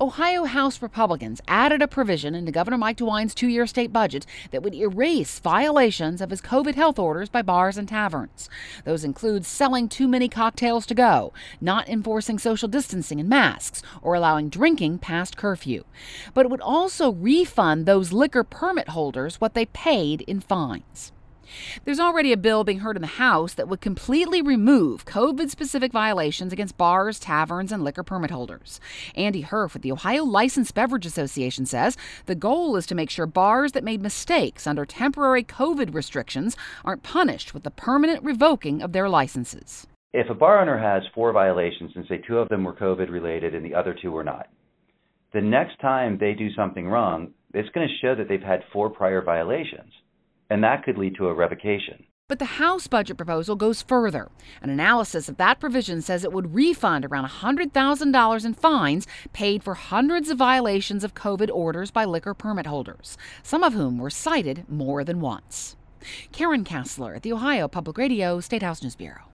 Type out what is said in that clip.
Ohio House Republicans added a provision into Governor Mike DeWine's two-year state budget that would erase violations of his COVID health orders by bars and taverns. Those include selling too many cocktails to go, not enforcing social distancing and masks, or allowing drinking past curfew. But it would also refund those liquor permit holders what they paid in fines. There's already a bill being heard in the House that would completely remove COVID-specific violations against bars, taverns, and liquor permit holders. Andy Herff with the Ohio Licensed Beverage Association says the goal is to make sure bars that made mistakes under temporary COVID restrictions aren't punished with the permanent revoking of their licenses. If a bar owner has 4 violations and say 2 of them were COVID-related and the other 2 were not, the next time they do something wrong, it's going to show that they've had 4 prior violations. And that could lead to a revocation. But the House budget proposal goes further. An analysis of that provision says it would refund around $100,000 in fines paid for hundreds of violations of COVID orders by liquor permit holders, some of whom were cited more than once. Karen Kassler at the Ohio Public Radio State House News Bureau.